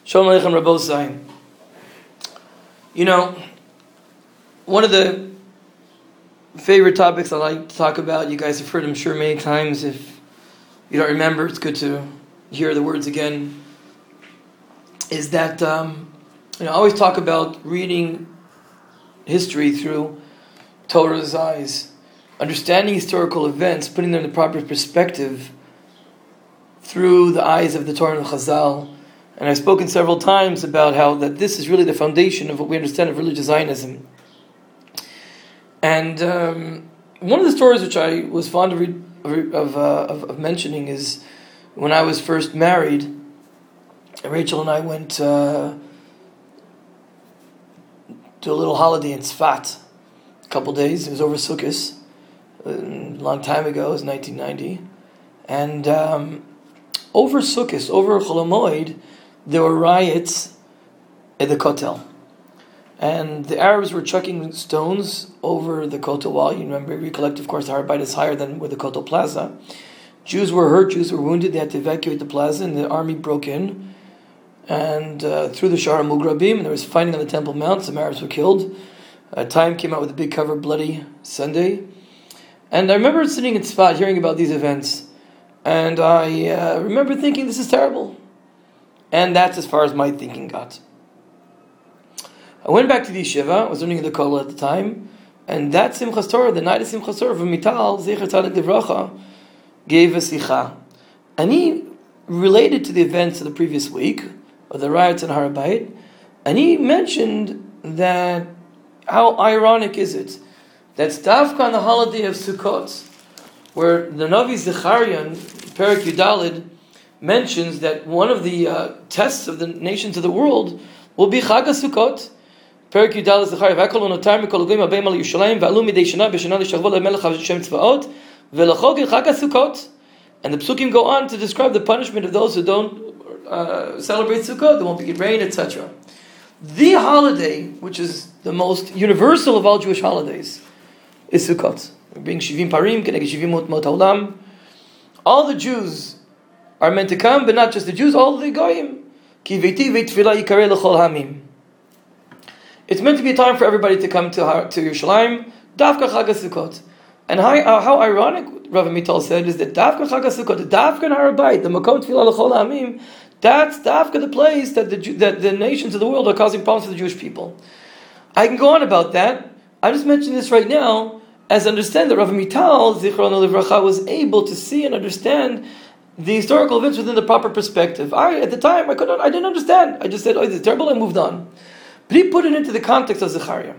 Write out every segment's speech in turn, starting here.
Shalom Aleichem Rabbosai. You know, one of the favorite topics I like to talk about, you guys have heard I'm sure many times. If you don't remember, it's good to hear the words again, is that I always talk about reading history through Torah's eyes, understanding historical events, putting them in the proper perspective through the eyes of the Torah and the Chazal. And I've spoken several times about how that this is really the foundation of what we understand of religious Zionism. And one of the stories which I was fond of mentioning is when I was first married, Rachel and I went to a little holiday in Tzfat, a couple days. It was over Sukkot, a long time ago. It was 1990, and over Sukkot, over Chol Hamoed, there were riots at the Kotel. And the Arabs were chucking stones over the Kotel wall. You recollect, of course, the Har Bayit is higher than with the Kotel Plaza. Jews were hurt, Jews were wounded, they had to evacuate the plaza, and the army broke in. And through the Shara Mugrabim, and there was fighting on the Temple Mount, some Arabs were killed. Time came out with a big cover, Bloody Sunday. And I remember sitting in Tzfat, hearing about these events. And I remember thinking, this is terrible. And that's as far as my thinking got. I went back to the yeshiva. I was learning in the kollel at the time, and that Simchas Torah, the night of Simchas Torah, from Mital Zecher Tzadik Livracha, gave a sicha, and he related to the events of the previous week, of the riots in Har Bayit, and he mentioned that how ironic is it that Dafka on the holiday of Sukkot, where the Navi Zechariah in Perek Yudalid mentions that one of the tests of the nations of the world will be Chag HaSukkot. Perek Yudalid Zechariah, V'akol unotar mikol goyim abeim al Yerushalayim, v'alu midei shana b'shana l'shachvot le'melech Hashem tzvaot, v'lachog el Chag HaSukkot. And the psukim go on to describe the punishment of those who don't celebrate Sukkot. There won't be rain, etc. The holiday, which is the most universal of all Jewish holidays, is Sukkot. We bring Shivim Parim, Keneged Shivim Mot Haolam. All the Jews are meant to come, but not just the Jews, all the Goyim. Ki veiti veitfila yikareh l'chol hamim. It's meant to be a time for everybody to come to Yerushalayim, Dafka Chag HaSukkot. And how ironic, Rav Amital said, is that Dafka Chag HaSukkot, the Dafka in Har Bayit, the Makom Tefillah l'chol hamim, that's Dafka the place that the nations of the world are causing problems for the Jewish people. I can go on about that. I just mentioned this right now as understand that Rav Amital, Zichrono Livracha, was able to see and understand the historical events within the proper perspective. At the time, I didn't understand. I just said, oh, it's terrible, I moved on. But he put it into the context of Zechariah.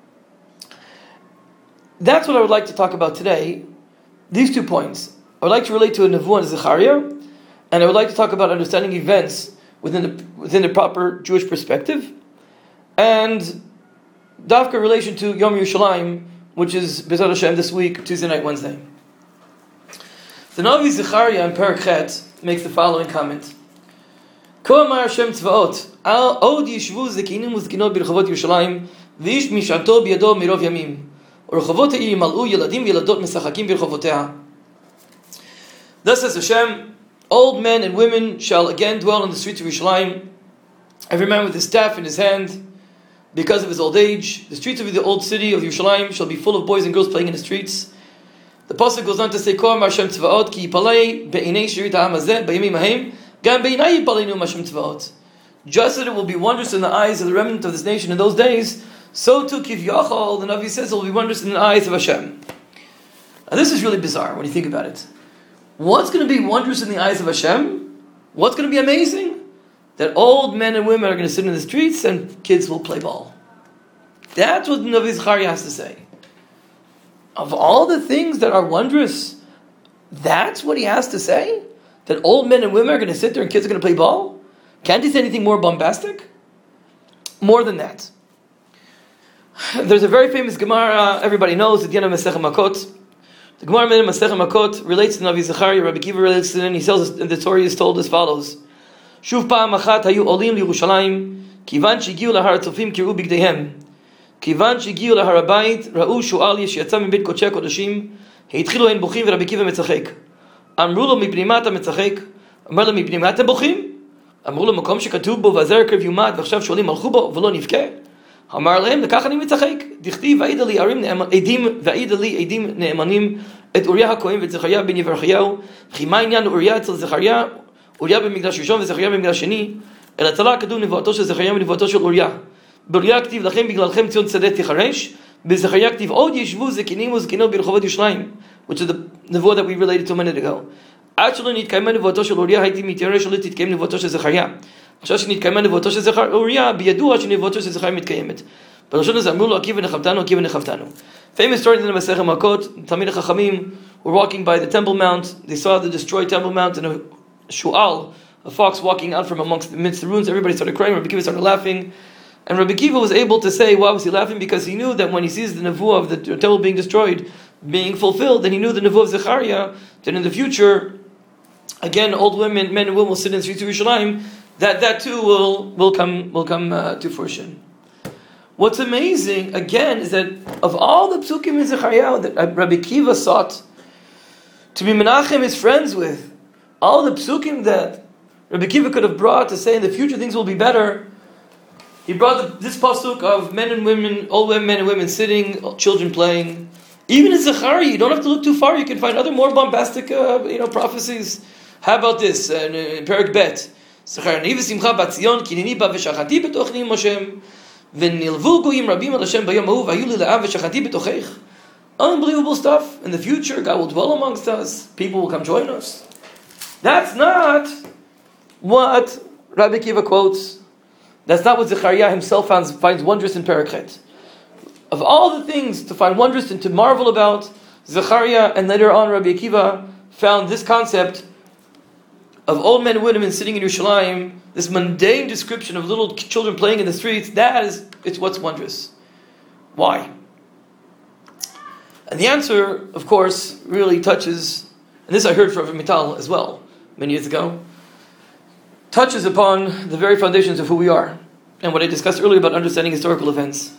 That's what I would like to talk about today. These 2 points. I would like to relate to a Nevuah and Zechariah, and I would like to talk about understanding events within the proper Jewish perspective, and Dafka relation to Yom Yerushalayim, which is B'ezrat Hashem this week, Tuesday night, Wednesday. The Navi Zechariah in Perek Chet makes the following comment: Ko amar Hashem tzvaot, od yishvu zekinim uzkinot b'rechavot Yerushalayim, v'ish mishato b'yado mirov yamim, u'rechavot ha'ir yimal'u yeladim v'yeladot mesachakim b'rechovoteha. Thus says Hashem, old men and women shall again dwell in the streets of Yerushalayim, every man with his staff in his hand, because of his old age. The streets of the old city of Yerushalayim shall be full of boys and girls playing in the streets. The pasuk goes on to say, Ko amar Hashem tzvaot, ki yipalei be'inei shirit ha'am hazeh b'yamim hahem, gam be'inai yipaleinu Hashem tzvaot. Just as it will be wondrous in the eyes of the remnant of this nation in those days, so too Kivyachol, the Navi says, it will be wondrous in the eyes of Hashem. Now this is really bizarre when you think about it. What's going to be wondrous in the eyes of Hashem? What's going to be amazing? That old men and women are going to sit in the streets and kids will play ball. That's what Navi Zechariah has to say. Of all the things that are wondrous, that's what he has to say? That old men and women are going to sit there and kids are going to play ball? Can't he say anything more bombastic? More than that. There's a very famous Gemara, everybody knows, at the end of Masechet Makot. The Gemara in Masechet Makot relates to Navi Zechariah. Rabbi Kiva relates to it, and he tells us, the story is told as follows: Shuv pa'am achat hayu olim liYerushalayim, kivan shegiu lahar tzofim kiru bigdeihem, kivan shegiu lahar habayit ra'u shu'al yeshiatza min beit kodshei kodashim, heitchilu hein bochim v'Rabbi Kiva metzachek. Amru lo mibnei ma ata metzachek? Amar lo mibnei ma atem bochim? אמרו לו, מקום שכתוב בו, והזרע קרב יומד, ועכשיו שואלים, הלכו בו ולא נבכה? אמר להם, לכך אני מצחק. דכתיב, והעידה לי עדים נאמנים את אוריה הכהן ואת זכריה בן יברכיהו, וכי מה עניין אוריה אצל זכריה, אוריה במקדש ראשון וזכריה במקדש שני, אלא תלה כתוב נבואתו של זכריה ונבואתו של אוריה. באוריה כתיב לכם בגללכם ציון שדה תחרש, בזכריה כתיב עוד ישבו זקנים וזקנות ברחובות ירושלים, which is the נבואה that we related to a minute ago. עד שלא נתקיימה נבואתו של אוריה הייתי מתיירא שלא תתקיים נבואתו של זכריה. עכשיו שנתקיימה נבואתו של אוריה, בידוע שנבואתו של זכריה מתקיימת. בלשון הזה אמרו לו, עקיבא נחמתנו, עקיבא נחמתנו. Famous story in the Masechet Makot, Talmidei Chachamim were walking by the Temple Mount. They saw the destroyed Temple Mount and a shu'al, a fox walking out from amidst the ruins. Everybody started crying. Rabbi Akiva started laughing. And Rabbi Akiva was able to say, why was he laughing? Because he knew that when he sees the nevuah of the temple being destroyed, being fulfilled, then he knew the nevuah of Zechariah, that in the future, again, old women, men and women will sit in the streets of Yerushalayim, that too will come to fruition. What's amazing, again, is that of all the psukim in Zechariah that Rabbi Akiva sought to be Menachem his friends with, all the psukim that Rabbi Akiva could have brought to say in the future things will be better, he brought this pasuk of men and women, old men and women sitting, children playing. Even in Zechariah, you don't have to look too far. You can find other more bombastic, prophecies. How about this in Perek Bet? Zechariah niv simcha batzion kinini ba v'shachati betochni Moshem v'nilvu goyim rabim al Hashem bayom ahu v'ayu li la'av v'shachati betochech. Unbelievable stuff. In the future, God will dwell amongst us. People will come join us. That's not what Rabbi Akiva quotes. That's not what Zechariah himself finds wondrous in Perek Chet. Of all the things to find wondrous and to marvel about, Zechariah and later on Rabbi Akiva found this concept of old men and women sitting in Yerushalayim, this mundane description of little children playing in the streets. It's what's wondrous. Why? And the answer, of course, really touches, and this I heard from Mital as well, many years ago, touches upon the very foundations of who we are, and what I discussed earlier about understanding historical events.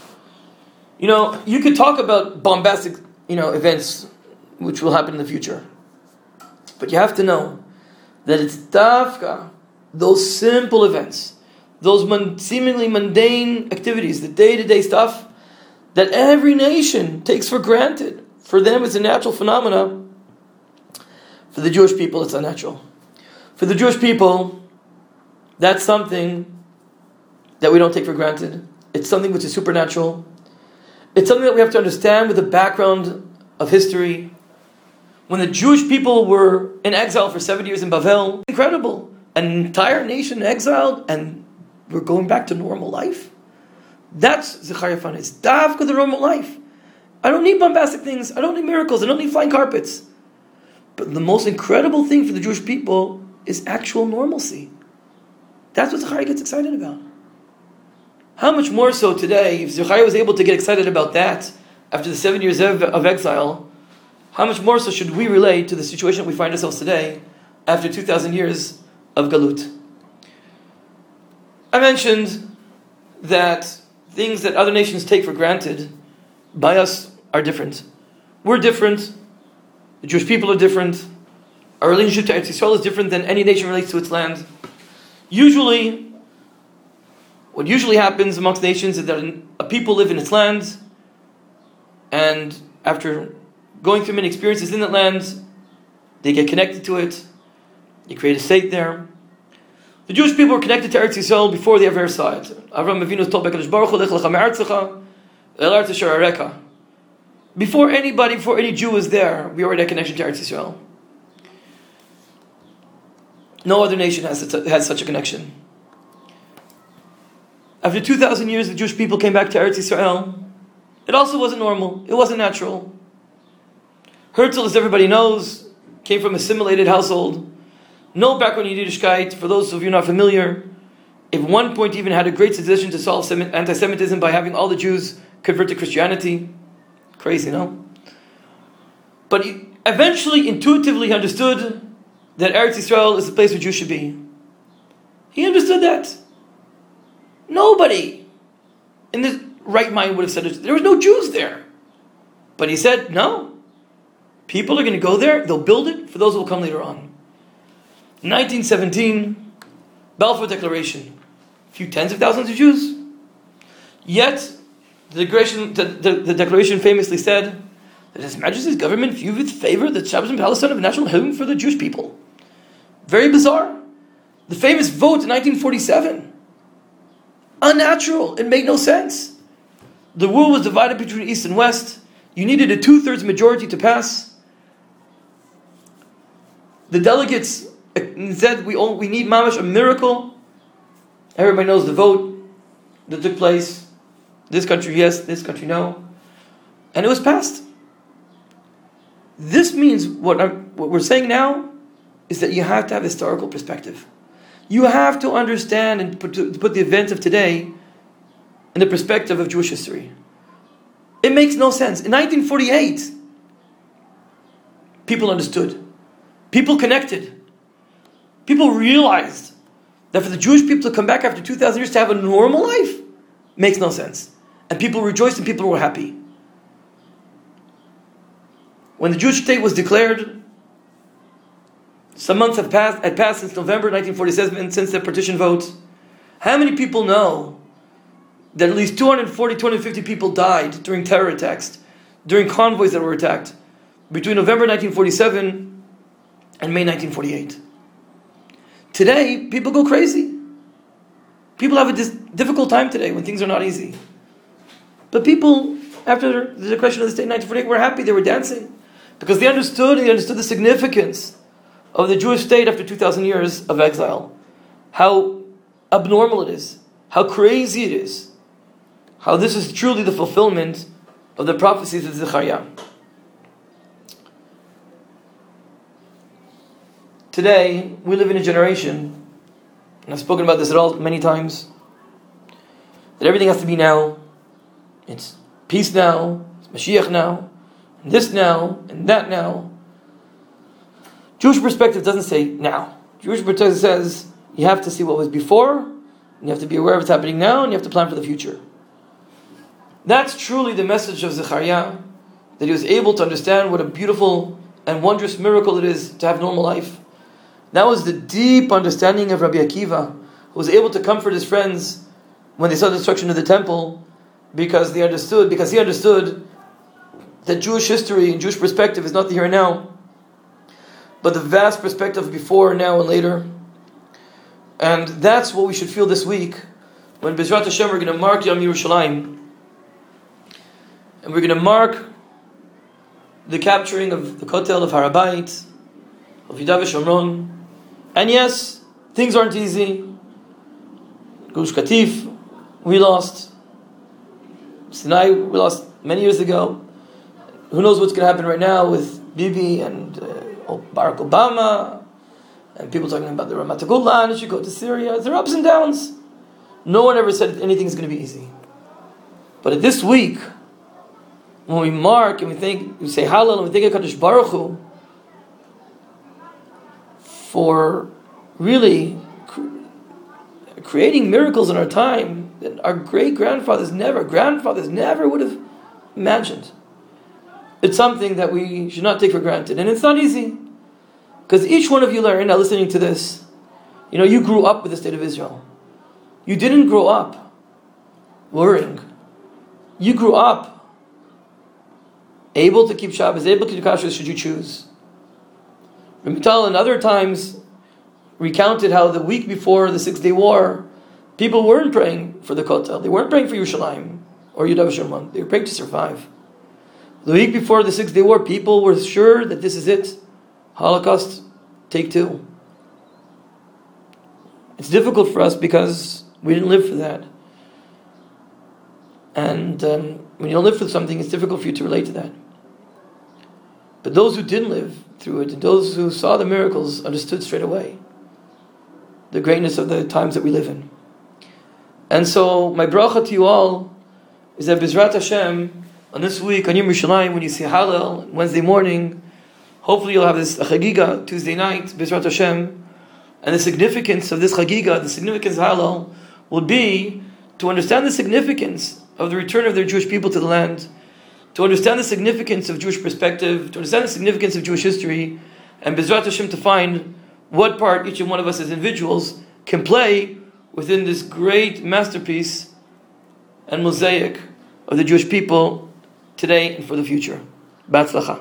You could talk about bombastic, events which will happen in the future, but you have to know that it's dafka, those simple events, those seemingly mundane activities, the day-to-day stuff that every nation takes for granted. For them, it's a natural phenomena. For the Jewish people, it's unnatural. For the Jewish people, that's something that we don't take for granted. It's something which is supernatural. It's something that we have to understand with the background of history. When the Jewish people were in exile for 7 years in Bavel, incredible. An entire nation exiled and we're going back to normal life. That's Zechariah found. It's davka the normal life. I don't need bombastic things. I don't need miracles. I don't need flying carpets. But the most incredible thing for the Jewish people is actual normalcy. That's what Zechariah gets excited about. How much more so today, if Zechariah was able to get excited about that after the 7 years of exile, how much more so should we relate to the situation we find ourselves today after 2,000 years of Galut? I mentioned that things that other nations take for granted by us are different. We're different. The Jewish people are different. Our relationship to Eretz Yisrael is different than any nation relates to its land. What usually happens amongst nations is that a people live in its land, and after going through many experiences in that land, they get connected to it. They create a state there. The Jewish people were connected to Eretz Yisrael before they ever saw it. Avraham Avinu was told by Kadosh Baruch Hu, Lech lecha me'artzecha, el artz asher areka. Before any Jew was there, we already had a connection to Eretz Yisrael. No other nation has such a connection. After 2,000 years, the Jewish people came back to Eretz Yisrael. It also wasn't normal. It wasn't natural. Herzl, as everybody knows, came from a assimilated household. No background in Yiddishkeit. For those of you not familiar, at one point even had a great suggestion to solve anti-Semitism by having all the Jews convert to Christianity. Crazy, no? But he eventually, intuitively understood that Eretz Yisrael is the place where Jews should be. He understood that. Nobody in his right mind would have said it. There was no Jews there. But he said, no. People are going to go there. They'll build it for those who will come later on. In 1917, Balfour Declaration, a few tens of thousands of Jews. Yet, the declaration famously said that His Majesty's government viewed with favor the establishment in Palestine of a national home for the Jewish people. Very bizarre. The famous vote in 1947. Unnatural. It made no sense. The world was divided between East and West. You needed a 2/3 majority to pass. The delegates said we need mamash, a miracle. Everybody knows the vote that took place. This country yes, this country no. And it was passed. This means what we're saying now is that you have to have historical perspective. You have to understand and put the events of today in the perspective of Jewish history. It makes no sense. In 1948, people understood. People connected. People realized that for the Jewish people to come back after 2,000 years to have a normal life makes no sense. And people rejoiced and people were happy. When the Jewish state was declared, some months had passed since November 1947, since the partition vote. How many people know that at least 240, 250 people died during terror attacks, during convoys that were attacked, between November 1947 and May 1948? Today, people go crazy. People have a difficult time today when things are not easy. But people, after the declaration of the state in 1948, were happy, they were dancing. Because they understood the significance of the Jewish state after 2,000 years of exile. How abnormal it is. How crazy it is. How this is truly the fulfillment of the prophecies of Zechariah. Today, we live in a generation, and I've spoken about this many times, that everything has to be now. It's peace now, it's Mashiach now, and this now, and that now. Jewish perspective doesn't say now. Jewish perspective says you have to see what was before, and you have to be aware of what's happening now, and you have to plan for the future. That's truly the message of Zechariah, that he was able to understand what a beautiful and wondrous miracle it is to have normal life. That was the deep understanding of Rabbi Akiva, who was able to comfort his friends when they saw the destruction of the temple, because he understood that Jewish history and Jewish perspective is not the here and now, but the vast perspective of before, now, and later. And that's what we should feel this week, when Bezrat Hashem we're going to mark Yom Yerushalayim, and we're going to mark the capturing of the Kotel of Har HaBayit, of Yehuda v'Shomron. And yes, things aren't easy. Gush Katif, we lost. Sinai, we lost many years ago. Who knows what's going to happen right now with Bibi and Barack Obama, and people talking about the Ramat HaGolan, it should go to Syria. There are ups and downs. No one ever said anything's going to be easy. But at this week, when we mark and we say Hallel and we think of Kadosh Baruch Hu for really creating miracles in our time that our grandfathers never would have imagined. It's something that we should not take for granted. And it's not easy. Because each one of you are now listening to this, you grew up with the state of Israel. You didn't grow up worrying. You grew up able to keep Shabbos, able to do kashrus should you choose. Ramital in other times recounted how the week before the 6-day war, people weren't praying for the Kotel. They weren't praying for Yerushalayim or Yehuda v'Shomron. They were praying to survive. The week before the 6-day war, people were sure that this is it. Holocaust, take 2. It's difficult for us because we didn't live for that. And when you don't live for something, it's difficult for you to relate to that. But those who didn't live through it, and those who saw the miracles, understood straight away the greatness of the times that we live in. And so, my bracha to you all is that Bezrat Hashem, on this week, on Yom Yerushalayim, when you see Hallel, Wednesday morning, hopefully you'll have this Chagiga, Tuesday night, Bezrat Hashem, and the significance of this Chagiga, the significance of Hallel, will be to understand the significance of the return of their Jewish people to the land, to understand the significance of Jewish perspective, to understand the significance of Jewish history, and Bezrat Hashem to find what part each and one of us as individuals can play within this great masterpiece and mosaic of the Jewish people today and for the future. B'atzlacha.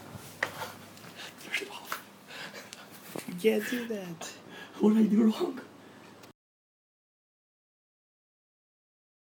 You can't do that. What did I do wrong?